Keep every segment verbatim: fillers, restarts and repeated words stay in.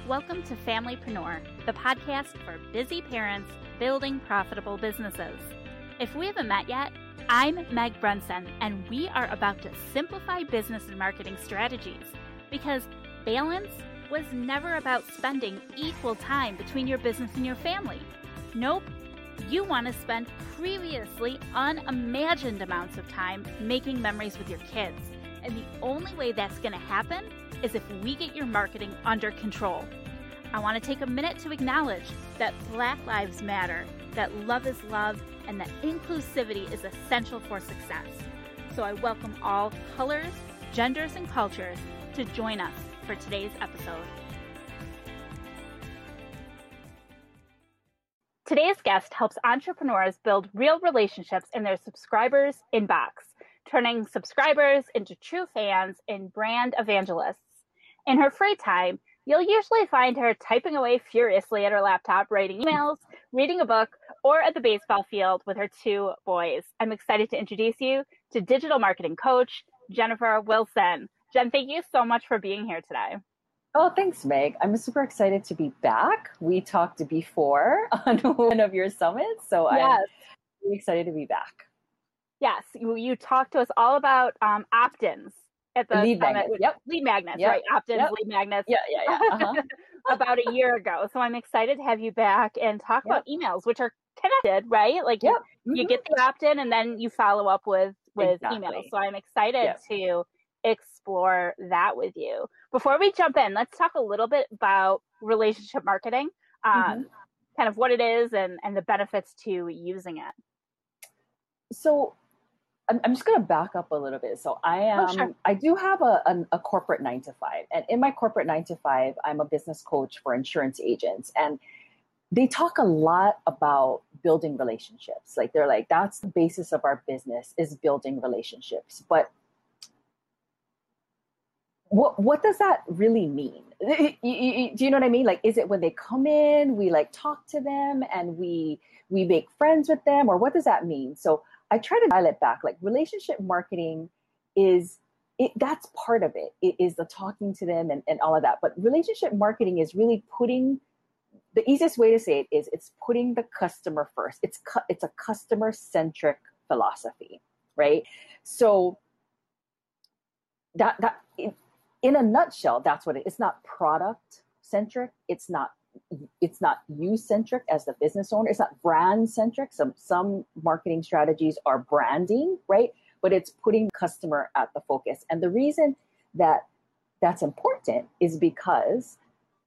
Welcome to Familypreneur, the podcast for busy parents building profitable businesses. If we haven't met yet, I'm Meg Brunson, and we are about to simplify business and marketing strategies because balance was never about spending equal time between your business and your family. Nope. You want to spend previously unimagined amounts of time making memories with your kids. And the only way that's going to happen is if we get your marketing under control. I want to take a minute to acknowledge that Black Lives Matter, that love is love, and that inclusivity is essential for success. So I welcome all colors, genders, and cultures to join us for today's episode. Today's guest helps entrepreneurs build real relationships in their subscribers' inbox, turning subscribers into true fans and brand evangelists. In her free time, you'll usually find her typing away furiously at her laptop, writing emails, reading a book, or at the baseball field with her two boys. I'm excited to introduce you to digital marketing coach, Jennifer Wilson. Jen, thank you so much for being here today. Oh, thanks, Meg. I'm super excited to be back. We talked before on one of your summits, so yes. I'm really excited to be back. Yes, you, you talked to us all about um, opt-ins at the lead summit. magnets. Yep. Lead magnets, yep. right? Opt-ins, yep. lead magnets. Yeah, yeah, yeah. Uh-huh. About a year ago. So I'm excited to have you back and talk yep. about emails, which are connected, right? Like yep. you, mm-hmm. you get the opt-in and then you follow up with, with exactly. emails. So I'm excited yep. to explore that with you. Before we jump in, let's talk a little bit about relationship marketing, um, mm-hmm. kind of what it is and, and the benefits to using it. So I'm, I'm just going to back up a little bit. So I am, oh, sure. I do have a, a, a corporate nine to five, and in my corporate nine to five, I'm a business coach for insurance agents, and they talk a lot about building relationships. Like they're like, that's the basis of our business is building relationships. But What what does that really mean? You, you, do you know what I mean? Like, is it when they come in, we like talk to them and we we make friends with them, or what does that mean? So I try to dial it back. Like relationship marketing is it that's part of it. It is the talking to them and, and all of that. But relationship marketing is really putting the easiest way to say it is it's putting the customer first. It's cu- it's a customer centric philosophy, right? So that that. It, In a nutshell, that's what it is. It's not product centric. It's not it's not you centric as the business owner. It's not brand centric. Some some marketing strategies are branding, right? But it's putting customer at the focus. And the reason that that's important is because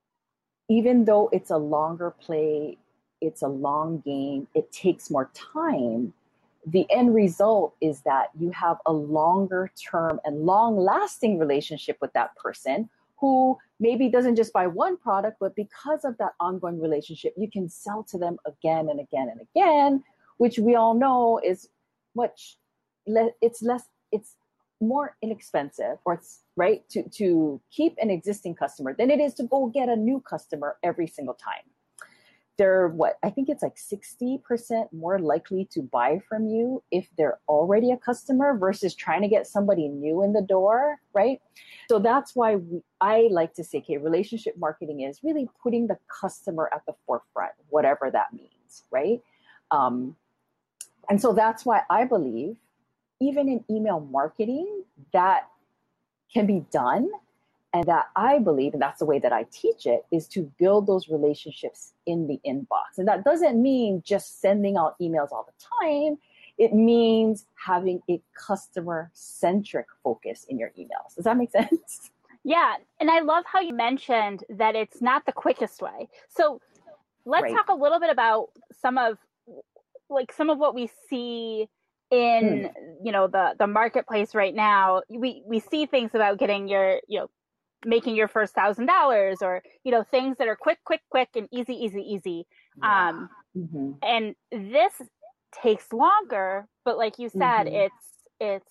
even though it's a longer play, it's a long game, it takes more time. The end result is that you have a longer term and long lasting relationship with that person who maybe doesn't just buy one product, but because of that ongoing relationship, you can sell to them again and again and again, which we all know is much less, it's less, it's more inexpensive or it's right to, to keep an existing customer than it is to go get a new customer every single time. They're what I think it's like sixty percent more likely to buy from you if they're already a customer versus trying to get somebody new in the door, right? So that's why we, I like to say, okay, relationship marketing is really putting the customer at the forefront, whatever that means, right? Um, and so that's why I believe even in email marketing that can be done. And that I believe, and that's the way that I teach it, is to build those relationships in the inbox. And that doesn't mean just sending out emails all the time. It means having a customer-centric focus in your emails. Does that make sense? Yeah. And I love how you mentioned that it's not the quickest way. So let's right. talk a little bit about some of like some of what we see in, mm. you know, the, the marketplace right now. We, we see things about getting your, you know, making your first thousand dollars or, you know, things that are quick, quick, quick and easy, easy, easy. Yeah. Um, mm-hmm. And this takes longer, but like you said, mm-hmm. it's, it's,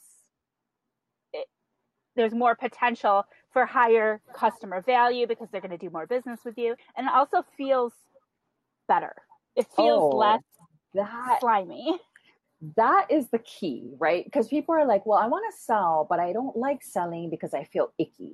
it, there's more potential for higher customer value because they're going to do more business with you. And it also feels better. It feels oh, less that, slimy. That is the key, right? Because people are like, well, I want to sell, but I don't like selling because I feel icky.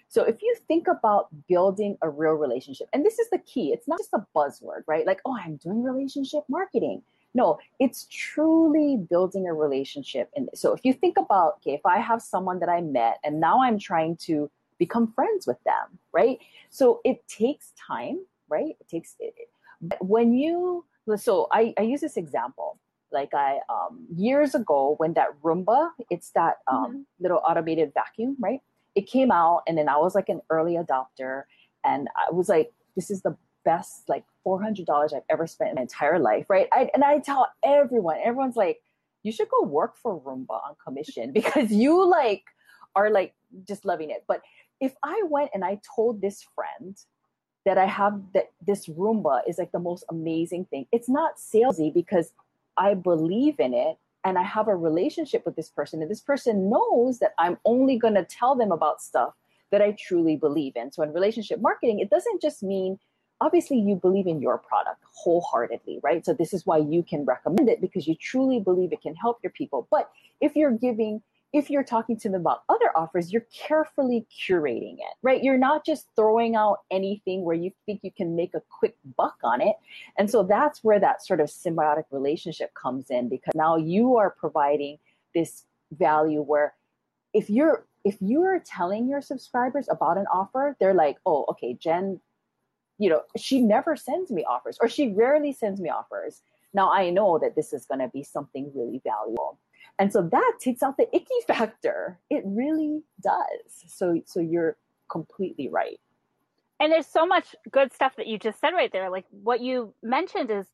So if you think about building a real relationship, and this is the key, it's not just a buzzword, right? Like, oh, I'm doing relationship marketing. No, it's truly building a relationship. And so if you think about, okay, if I have someone that I met and now I'm trying to become friends with them, right? So it takes time, right? It takes, it, but when you, so I, I use this example. Like I, um, years ago when that Roomba, it's that um, mm-hmm. little automated vacuum, right? It came out and then I was like an early adopter and I was like, this is the best, like four hundred dollars I've ever spent in my entire life, right? I, and I tell everyone, everyone's like, you should go work for Roomba on commission because you like are like just loving it. But if I went and I told this friend that I have that this Roomba is like the most amazing thing, it's not salesy because I believe in it and I have a relationship with this person and this person knows that I'm only going to tell them about stuff that I truly believe in. So in relationship marketing, it doesn't just mean, obviously you believe in your product wholeheartedly, right? So this is why you can recommend it because you truly believe it can help your people. But if you're giving, if you're talking to them about other offers, you're carefully curating it, right? You're not just throwing out anything where you think you can make a quick buck on it. And so that's where that sort of symbiotic relationship comes in because now you are providing this value where if you're, if you're telling your subscribers about an offer, they're like, oh, okay, Jen, you know, she never sends me offers or she rarely sends me offers. Now I know that this is going to be something really valuable. And so that takes out the icky factor. It really does. So, so you're completely right. And there's so much good stuff that you just said right there. Like what you mentioned is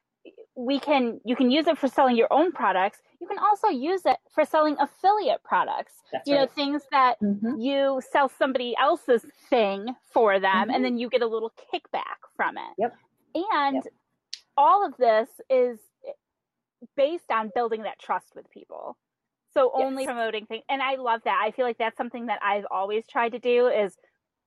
we can, you can use it for selling your own products. You can also use it for selling affiliate products. That's you right. know, things that mm-hmm. you sell somebody else's thing for them mm-hmm. and then you get a little kickback from it. Yep. And yep. all of this is based on building that trust with people. So only yes. promoting things. And I love that. I feel like that's something that I've always tried to do is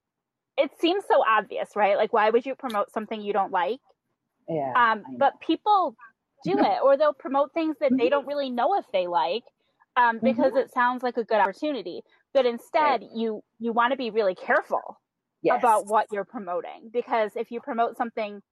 it seems so obvious, right? Like, why would you promote something you don't like? Yeah. Um, but people do it, or they'll promote things that mm-hmm. they don't really know if they like um, because mm-hmm. it sounds like a good opportunity. But instead, right. you, you want to be really careful yes. about what you're promoting because if you promote something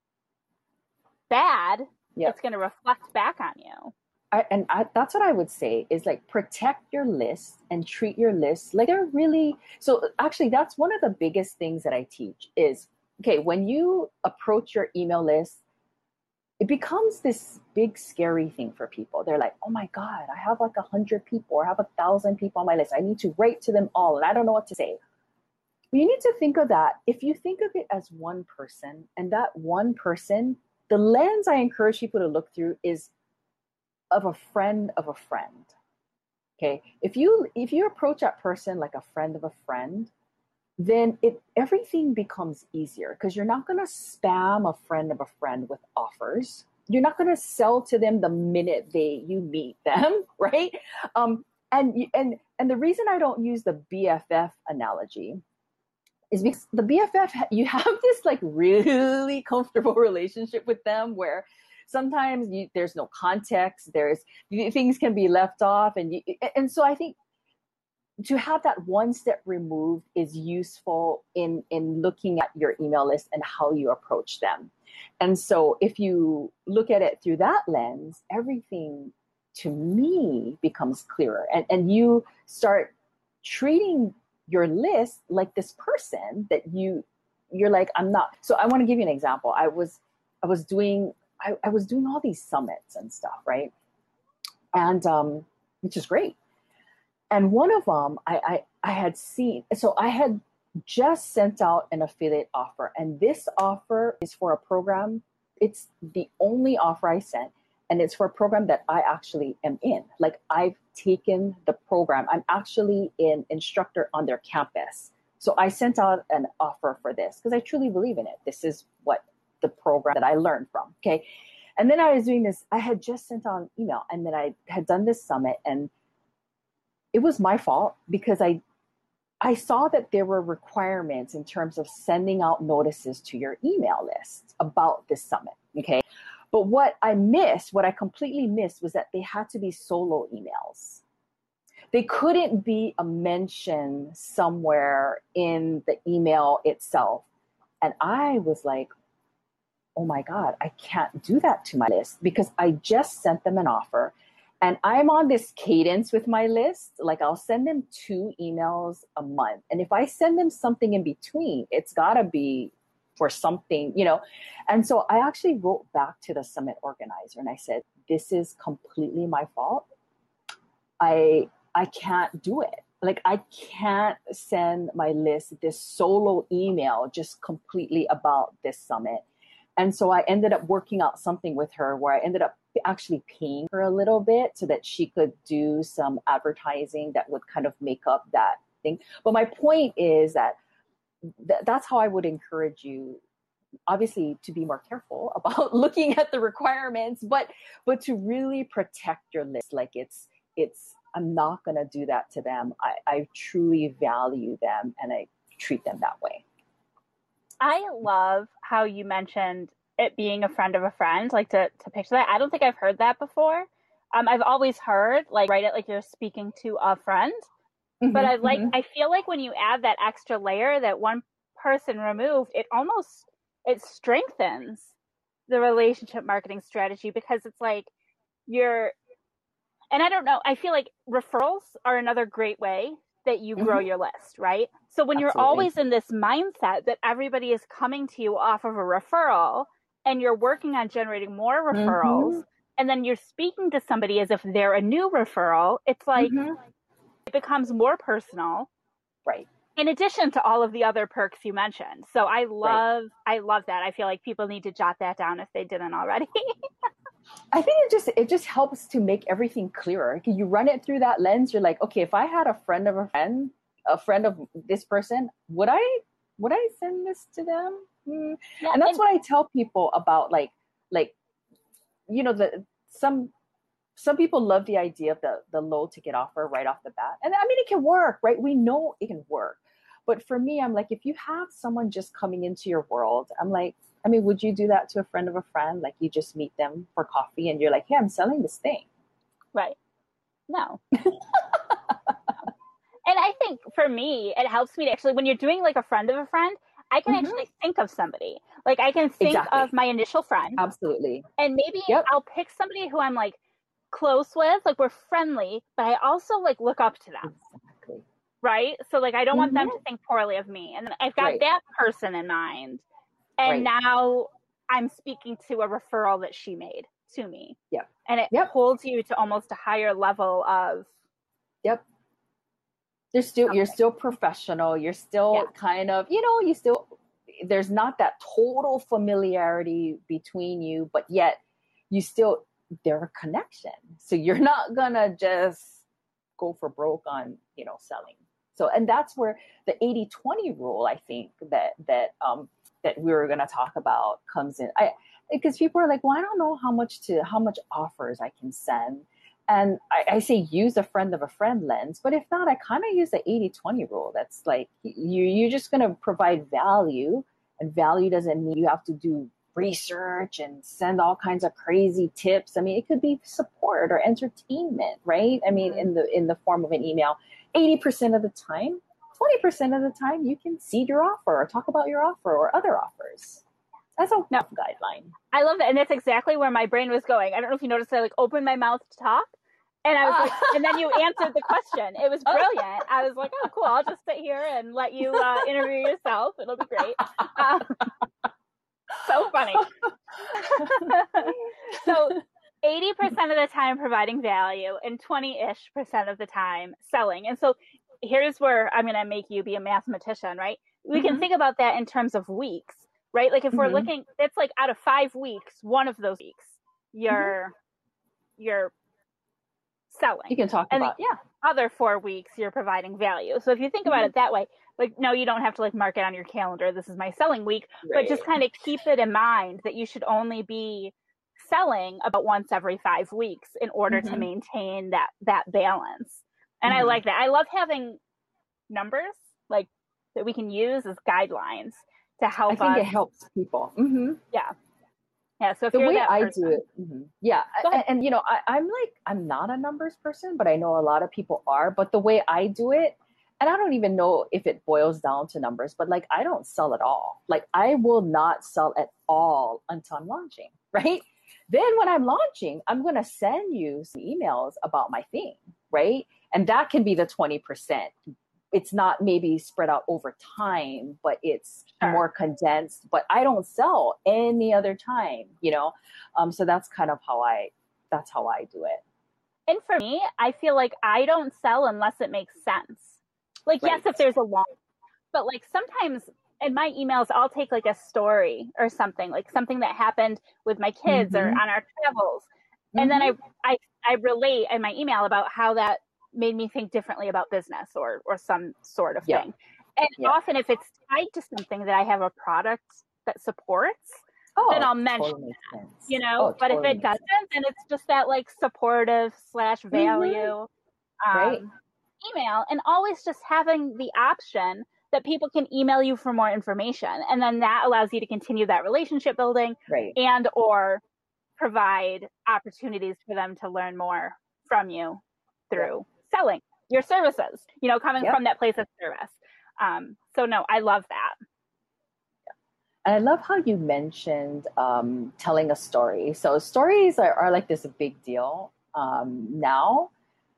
bad, yep. it's going to reflect back on you. I, and I, that's what I would say is like protect your list and treat your list like they're really. So actually, that's one of the biggest things that I teach is, okay, when you approach your email list, it becomes this big scary thing for people. They're like, oh my God, I have like a hundred people or I have a thousand people on my list. I need to write to them all and I don't know what to say. You need to think of that. If you think of it as one person and that one person, the lens I encourage people to look through is of a friend of a friend. Okay. If you, if you approach that person like a friend of a friend, then it, everything becomes easier because you're not going to spam a friend of a friend with offers. You're not going to sell to them the minute they, you meet them. Right. Um, and, and, and the reason I don't use the B F F analogy is because the B F F, you have this like really comfortable relationship with them where sometimes you, there's no context, there's things can be left off. And you, and so I think to have that one step removed is useful in, in looking at your email list and how you approach them. And so if you look at it through that lens, everything to me becomes clearer and, and you start treating your list like this person that you, you're like, I'm not. So I want to give you an example. I was, I was doing, I, I was doing all these summits and stuff, right? And, um, which is great. And one of them I, I, I had seen, so I had just sent out an affiliate offer. And this offer is for a program. It's the only offer I sent. And it's for a program that I actually am in. Like I've taken the program. I'm actually an instructor on their campus. So I sent out an offer for this because I truly believe in it. This is what the program that I learned from. Okay. And then I was doing this, I had just sent out an email and then I had done this summit and it was my fault because I, I saw that there were requirements in terms of sending out notices to your email list about this summit. Okay. But what I missed, what I completely missed was that they had to be solo emails. they couldn't be a mention somewhere in the email itself. And I was like, oh my God, I can't do that to my list because I just sent them an offer. And I'm on this cadence with my list. Like I'll send them two emails a month. And if I send them something in between, it's gotta be for something, you know? And so I actually wrote back to the summit organizer and I said, this is completely my fault. I, I can't do it. Like I can't send my list this solo email just completely about this summit. And so I ended up working out something with her where I ended up actually paying her a little bit so that she could do some advertising that would kind of make up that thing. But my point is that th- that's how I would encourage you, obviously, to be more careful about looking at the requirements, but but to really protect your list. Like it's it's I'm not going to do that to them. I, I truly value them and I treat them that way. I love how you mentioned it being a friend of a friend, like to, to picture that. I don't think I've heard that before. Um, I've always heard, like, write it like you're speaking to a friend. Mm-hmm, but I like, mm-hmm. I feel like when you add that extra layer that one person removed, it almost, it strengthens the relationship marketing strategy because it's like you're, and I don't know, I feel like referrals are another great way that you grow mm-hmm. your list, right? So when Absolutely. You're always in this mindset that everybody is coming to you off of a referral and you're working on generating more referrals mm-hmm. and then you're speaking to somebody as if they're a new referral, it's like mm-hmm. it becomes more personal. Right. In addition to all of the other perks you mentioned. So I love, right. I love that. I feel like people need to jot that down if they didn't already. I think it just it just helps to make everything clearer. You run it through that lens. You're like, okay, if I had a friend of a friend, a friend of this person, would I would I send this to them? Mm. Yeah, and that's and- what I tell people about, like like you know the some some people love the idea of the the low ticket offer right off the bat, and I mean it can work, right? We know it can work, but for me, I'm like, if you have someone just coming into your world, I'm like. I mean, would you do that to a friend of a friend? Like you just meet them for coffee and you're like, hey, I'm selling this thing. Right. No. And I think for me, it helps me to actually, when you're doing like a friend of a friend, I can mm-hmm. actually think of somebody. Like I can think exactly. of my initial friend. Absolutely. And maybe yep. I'll pick somebody who I'm like close with, like we're friendly, but I also like look up to them. Exactly. Right. So like, I don't mm-hmm. want them to think poorly of me. And I've got right. that person in mind. And right. now I'm speaking to a referral that she made to me. Yep. And it yep. holds you to almost a higher level of. Yep. You're still, okay. you're still professional. You're still yeah. kind of, you know, you still, there's not that total familiarity between you, but yet you still, there's a connection. So you're not going to just go for broke on, you know, selling. So, and that's where the eighty twenty rule, I think that, that, um, that we were going to talk about comes in. I, because people are like, well, I don't know how much to, how much offers I can send. And I, I say, use a friend of a friend lens, but if not, I kind of use the eighty twenty rule. That's like, you, you're just going to provide value, and value doesn't mean you have to do research and send all kinds of crazy tips. I mean, it could be support or entertainment, right? I mean, in the, in the form of an email, eighty percent of the time, twenty percent of the time, you can seed your offer or talk about your offer or other offers. That's a no. guideline. I love that. And that's exactly where my brain was going. I don't know if you noticed, I like opened my mouth to talk. And I was like, and then you answered the question. It was brilliant. I was like, oh, cool. I'll just sit here and let you uh, interview yourself. It'll be great. Um, so funny. So eighty percent of the time providing value and twenty-ish percent of the time selling. And so here's where I'm going to make you be a mathematician, right? We mm-hmm. can think about that in terms of weeks, right? Like if mm-hmm. we're looking, it's like out of five weeks, one of those weeks, you're, mm-hmm. you're selling. You can talk and about, yeah. Other four weeks, you're providing value. So if you think about mm-hmm. it that way, like, no, you don't have to like mark it on your calendar. This is my selling week, right. but just kind of keep it in mind that you should only be selling about once every five weeks in order mm-hmm. to maintain that, that balance. And mm-hmm. I like that. I love having numbers like that we can use as guidelines to help us. I think us. It helps people. Mm-hmm. Yeah. Yeah. So if The you're way that I person, do it, mhm. Yeah, go and, ahead. and you know, I, I'm like, I'm not a numbers person, but I know a lot of people are. But the way I do it, and I don't even know if it boils down to numbers, but like I don't sell at all. Like I will not sell at all until I'm launching, right? Then when I'm launching, I'm gonna send you some emails about my thing, right? And that can be the twenty percent. It's not maybe spread out over time, but it's Sure. more condensed. But I don't sell any other time, you know. Um, so that's kind of how I that's how I do it. And for me, I feel like I don't sell unless it makes sense. Like, yes, Right. if there's a launch, but like sometimes in my emails, I'll take like a story or something, like something that happened with my kids or Mm-hmm. on our travels. And then I, Mm-hmm. I, I relate in my email about how that made me think differently about business or, or some sort of Yeah. thing. And Yeah. often if it's tied to something that I have a product that supports, then Oh, I'll mention, totally makes sense. you know, Oh, but if totally it makes doesn't, sense. then it's just that like supportive slash Mm-hmm. value Right. um, email, and always just having the option that people can email you for more information. And then that allows you to continue that relationship building Right. and or provide opportunities for them to learn more from you Yep. through selling your services, you know, coming Yep. from that place of service. Um, so no, I love that. And I love how you mentioned um, telling a story. So stories are, are like this big deal um, now,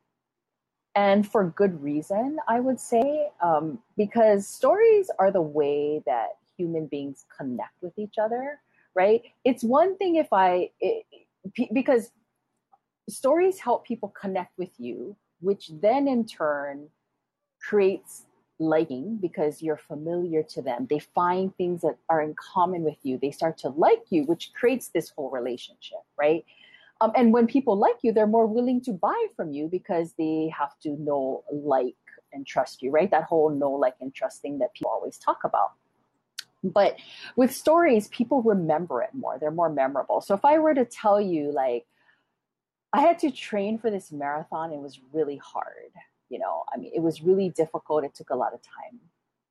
and for good reason, I would say, um, because stories are the way that human beings connect with each other, right? It's one thing if I, it, because stories help people connect with you, which then in turn creates liking because you're familiar to them. They find things that are in common with you. They start to like you, which creates this whole relationship, right? Um, and when people like you, they're more willing to buy from you because they have to know, like, and trust you, right? That whole know, like, and trust thing that people always talk about. But with stories, people remember it more. They're more memorable. So if I were to tell you, like, I had to train for this marathon, it was really hard. You know, I mean, it was really difficult. It took a lot of time.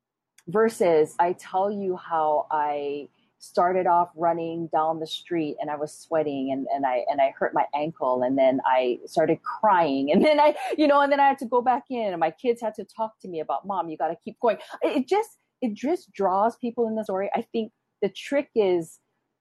Versus, I tell you how I started off running down the street and I was sweating and, and I and I hurt my ankle and then I started crying and then I, you know, and then I had to go back in and my kids had to talk to me about, Mom, you got to keep going. It just it just draws people in the story. I think the trick is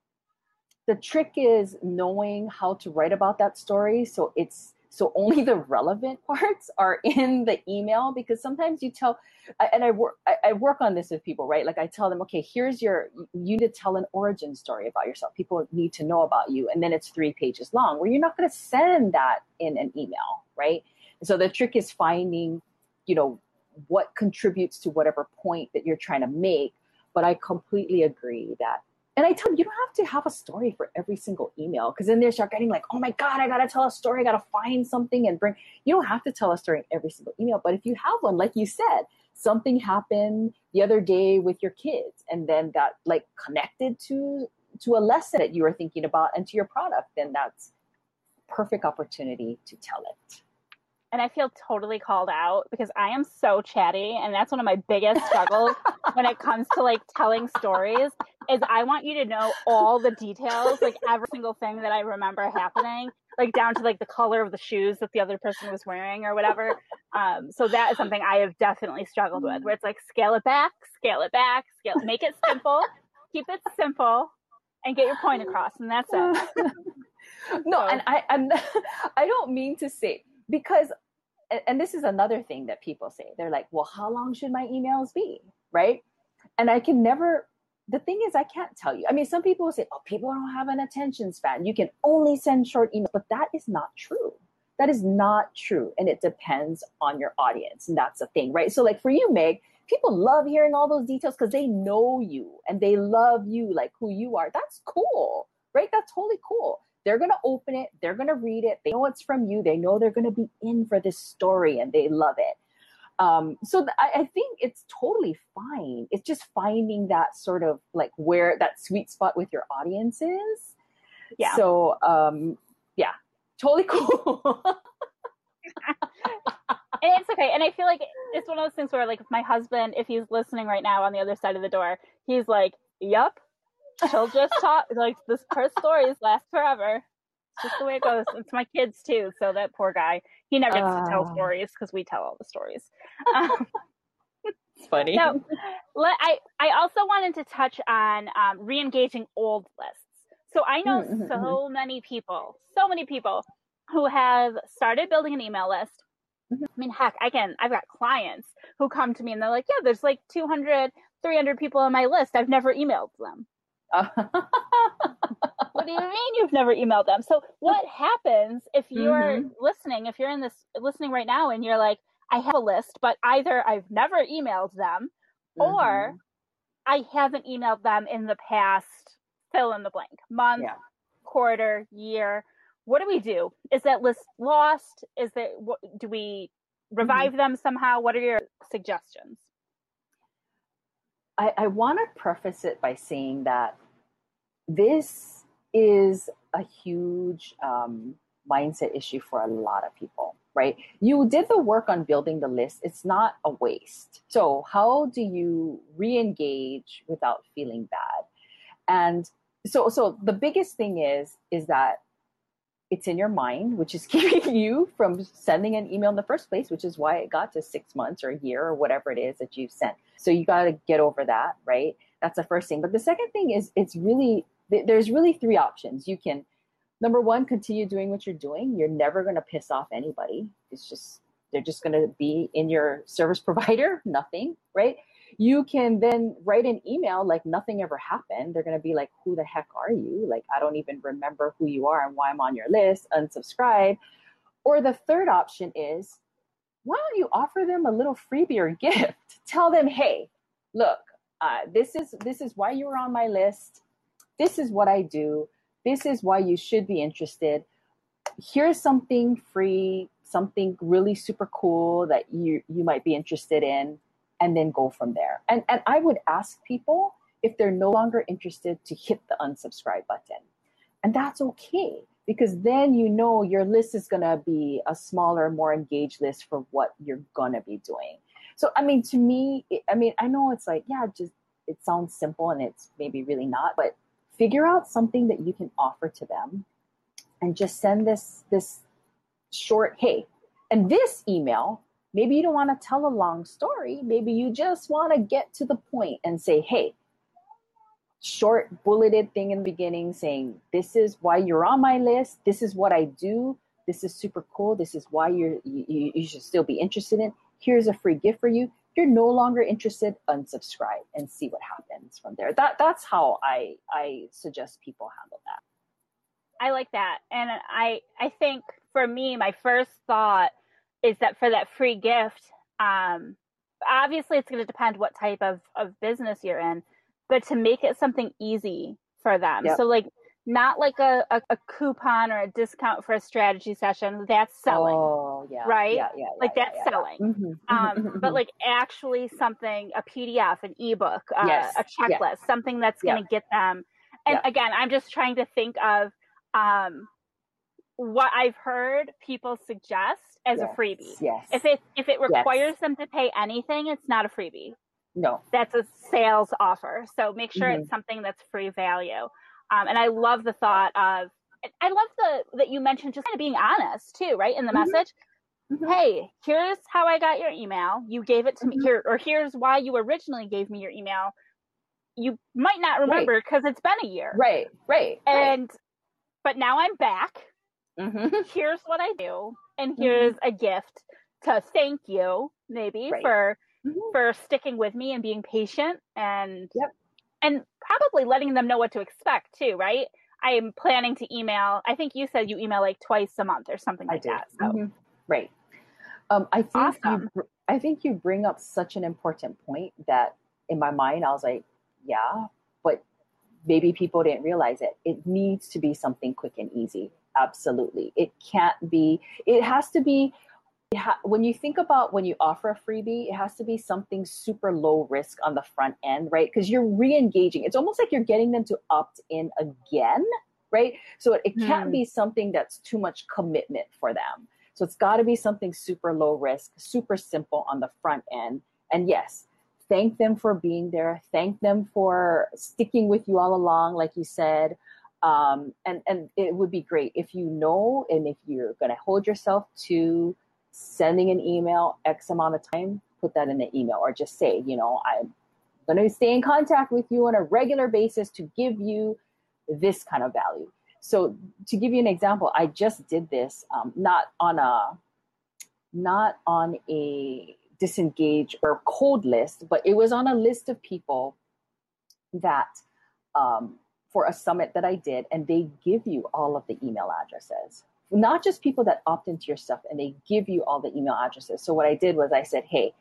the trick is knowing how to write about that story so it's so only the relevant parts are in the email, because sometimes you tell, and I work I work on this with people, right? Like I tell them, okay, here's your, you need to tell an origin story about yourself. People need to know about you, and then it's three pages long. Where you're not going to send that in an email, right? And so the trick is finding, you know, what contributes to whatever point that you're trying to make. But I completely agree that. And I tell them, you don't have to have a story for every single email, because then they start getting like, oh my God, I got to tell a story. I got to find something and bring, you don't have to tell a story in every single email. But if you have one, like you said, something happened the other day with your kids and then got like connected to, to a lesson that you were thinking about and to your product, then that's perfect opportunity to tell it. And I feel totally called out because I am so chatty, and that's one of my biggest struggles when it comes to like telling stories is I want you to know all the details, like every single thing that I remember happening, like down to like the color of the shoes that the other person was wearing or whatever. Um, so that is something I have definitely struggled with, where it's like scale it back, scale it back, scale, make it simple, keep it simple, and get your point across, and that's it. No, So. and I I'm, I don't mean to say, because, and this is another thing that people say, they're like, well, how long should my emails be, right? And I can never, the thing is, I can't tell you. I mean, some people will say, oh, people don't have an attention span, you can only send short emails, but that is not true. That is not true. And it depends on your audience, and that's the thing, right? So like for you, Meg, people love hearing all those details because they know you and they love you, like who you are. That's cool, right? That's totally cool. They're going to open it. They're going to read it. They know it's from you. They know they're going to be in for this story and they love it. Um, so th- I, I think it's totally fine. It's just finding that sort of like where that sweet spot with your audience is. Yeah. So um, yeah, totally cool. And it's okay. And I feel like it's one of those things where like my husband, if he's listening right now on the other side of the door, he's like, yup, she'll just talk, like, this, her stories last forever. It's just the way it goes. It's my kids too, so that poor guy, he never gets uh, to tell stories because we tell all the stories. Um, it's funny. So, let, I, I also wanted to touch on um, re-engaging old lists. So I know mm-hmm, so mm-hmm. many people, so many people who have started building an email list. Mm-hmm. I mean, heck, I can, I've got clients who come to me and they're like, yeah, there's like two hundred, three hundred people on my list. I've never emailed them. What do you mean you've never emailed them? So what happens if you're mm-hmm. listening, if you're in this listening right now and you're like, I have a list, but either I've never emailed them mm-hmm. or I haven't emailed them in the past, fill in the blank, month, yeah. quarter, year. What do we do? Is that list lost? Is there, what, do we revive mm-hmm. them somehow? What are your suggestions? I, I want to preface it by saying that this is a huge um, mindset issue for a lot of people, right? You did the work on building the list. It's not a waste. So how do you re-engage without feeling bad? And so, so the biggest thing is, is that it's in your mind, which is keeping you from sending an email in the first place, which is why it got to six months or a year or whatever it is that you've sent. So you got to get over that, right? That's the first thing. But the second thing is, it's really, there's really three options. You can, number one, continue doing what you're doing. You're never going to piss off anybody. It's just, they're just going to be in your service provider, nothing, right? You can then write an email like nothing ever happened. They're going to be like, who the heck are you? Like, I don't even remember who you are and why I'm on your list, unsubscribe. Or the third option is, why don't you offer them a little freebie or gift? Tell them, hey, look, uh, this is this is why you were on my list. This is what I do. This is why you should be interested. Here's something free, something really super cool that you you might be interested in. And then go from there. And and I would ask people if they're no longer interested to hit the unsubscribe button. And that's okay, because then you know your list is going to be a smaller, more engaged list for what you're going to be doing. So, I mean, to me, it, I mean, I know it's like, yeah, just it sounds simple and it's maybe really not, but figure out something that you can offer to them and just send this, this short, hey, and this email, maybe you don't want to tell a long story. Maybe you just want to get to the point and say, hey, short bulleted thing in the beginning saying, this is why you're on my list. This is what I do. This is super cool. This is why you're, you, you should still be interested in. Here's a free gift for you. If you're no longer interested, unsubscribe and see what happens from there. That That's how I, I suggest people handle that. I like that. And I, I think for me, my first thought is that for that free gift, um, obviously it's going to depend what type of, of business you're in, but to make it something easy for them. Yep. So like, not like a, a, a coupon or a discount for a strategy session. That's selling, oh, yeah, right? Yeah, yeah, like yeah, that's yeah, selling. Yeah. Mm-hmm, um, mm-hmm, but like actually something, a P D F, an ebook, uh, yes, a checklist, yes. something that's going to yeah. get them. And yeah. again, I'm just trying to think of um, what I've heard people suggest as yes, a freebie. Yes. If it if it requires yes. them to pay anything, it's not a freebie. No. That's a sales offer. So make sure mm-hmm. it's something that's free value. Um, and I love the thought of, I love the that you mentioned just kind of being honest too, right? In the mm-hmm. message. Mm-hmm. Hey, here's how I got your email. You gave it to mm-hmm. me here, or here's why you originally gave me your email. You might not remember because right. it's been a year. Right, right. And right. but now I'm back. Mm-hmm. Here's what I do. And here's mm-hmm. a gift to thank you, maybe, right. for mm-hmm. for sticking with me and being patient and yep. and probably letting them know what to expect too, right? I am planning to email. I think you said you email like twice a month or something like that. So. Mm-hmm. Right. Um, I think awesome. you. I think you bring up such an important point that in my mind I was like, yeah, but maybe people didn't realize it. It needs to be something quick and easy. Absolutely. It can't be. It has to be. When you think about when you offer a freebie, it has to be something super low risk on the front end, right? Because you're re-engaging. It's almost like you're getting them to opt in again, right? So it, it can't hmm. be something that's too much commitment for them. So it's got to be something super low risk, super simple on the front end. And yes, thank them for being there. Thank them for sticking with you all along, like you said. Um, and, and it would be great if you know, and if you're going to hold yourself to sending an email X amount of time, put that in the email, or just say, you know, I'm going to stay in contact with you on a regular basis to give you this kind of value. So to give you an example, I just did this, um, not on a, not on a disengage or cold list, but it was on a list of people that, um, for a summit that I did, and they give you all of the email addresses, not just people that opt into your stuff, and they give you all the email addresses. So what I did was I said, hey,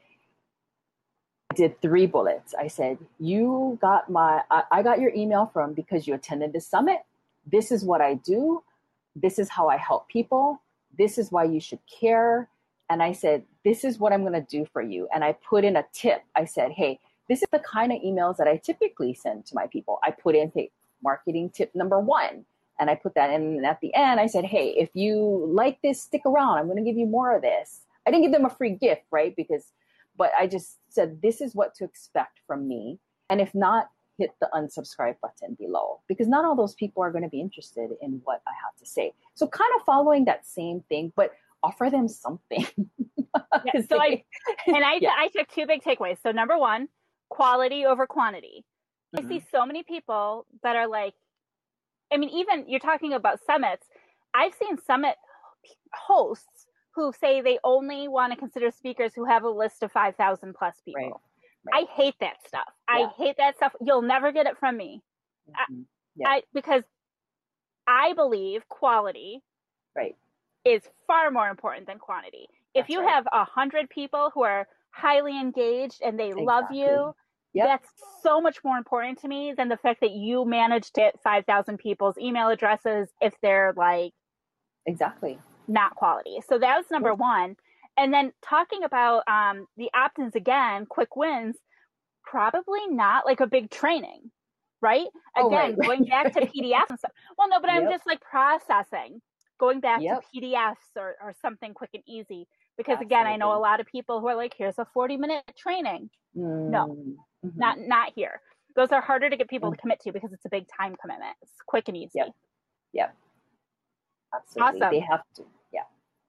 I did three bullets. I said, you got my, I, I got your email from because you attended the summit. This is what I do. This is how I help people. This is why you should care. And I said, this is what I'm going to do for you. And I put in a tip. I said, hey, this is the kind of emails that I typically send to my people. I put in, hey, marketing tip number one. And I put that in. And at the end, I said, hey, if you like this, stick around. I'm going to give you more of this. I didn't give them a free gift, right? Because, but I just said, this is what to expect from me. And if not, hit the unsubscribe button below, because not all those people are going to be interested in what I have to say. So kind of following that same thing, but offer them something. Yeah, so I, and I, yeah. I took two big takeaways. So number one, quality over quantity. Mm-hmm. I see so many people that are like, I mean, even you're talking about summits. I've seen summit hosts who say they only want to consider speakers who have a list of five thousand plus people. Right. Right. I hate that stuff. Yeah. I hate that stuff. You'll never get it from me. Mm-hmm. I, yeah. I, because I believe quality right. is far more important than quantity. That's if you right. have a hundred people who are highly engaged and they exactly. love you, yep. that's so much more important to me than the fact that you managed to get five thousand people's email addresses if they're like exactly not quality. So that was number yep. one. And then talking about um, the opt-ins again, quick wins, probably not like a big training, right? Oh, again, right, going right. back to P D Fs and stuff. Well, no, but yep. I'm just like processing, going back yep. to P D Fs or, or something quick and easy. Because Absolutely. again, I know a lot of people who are like, here's a forty minute training. Mm-hmm. No, mm-hmm. not not here. Those are harder to get people mm-hmm. to commit to because it's a big time commitment. It's quick and easy. Yep. Yep. Absolutely. Awesome. They have to. Yeah.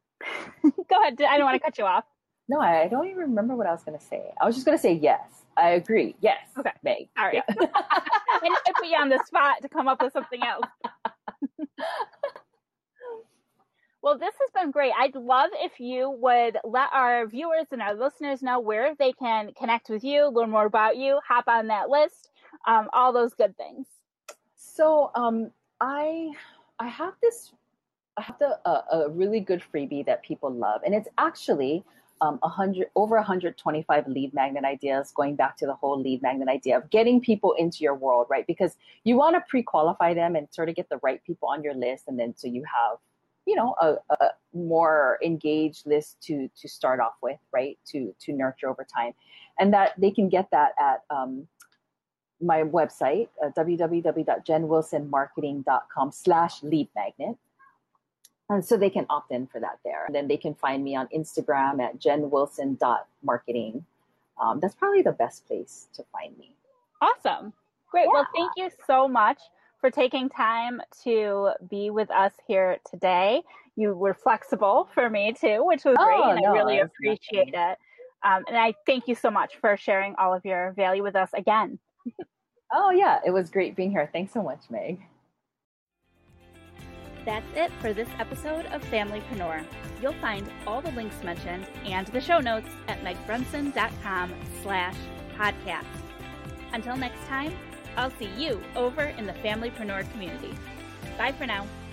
Go ahead. I don't want to cut you off. No, I don't even remember what I was going to say. I was just going to say yes. I agree. Yes. Okay. Meg. All right. Yeah. I know I put you on the spot to come up with something else. Well, this has been great. I'd love if you would let our viewers and our listeners know where they can connect with you, learn more about you, hop on that list, um, all those good things. So um, I I have this, I have the, uh, a really good freebie that people love. And it's actually um, one hundred, over one hundred twenty-five lead magnet ideas, going back to the whole lead magnet idea of getting people into your world, right? Because you want to pre-qualify them and sort of get the right people on your list. And then so you have, you know, a, a more engaged list to to start off with, right? To to nurture over time, and that they can get that at um, my website, uh, w w w dot jen wilson marketing dot com slash lead magnet, and so they can opt in for that there. And then they can find me on Instagram at jen wilson dot marketing. Um, that's probably the best place to find me. Awesome, great. Yeah. Well, thank you so much for taking time to be with us here today. You were flexible for me too, which was oh, great, and no, I really appreciate nothing. it. Um, and I thank you so much for sharing all of your value with us again. Oh yeah, it was great being here. Thanks so much, Meg. That's it for this episode of Familypreneur. You'll find all the links mentioned and the show notes at megbrunson dot com slash podcast. Until next time, I'll see you over in the Familypreneur community. Bye for now.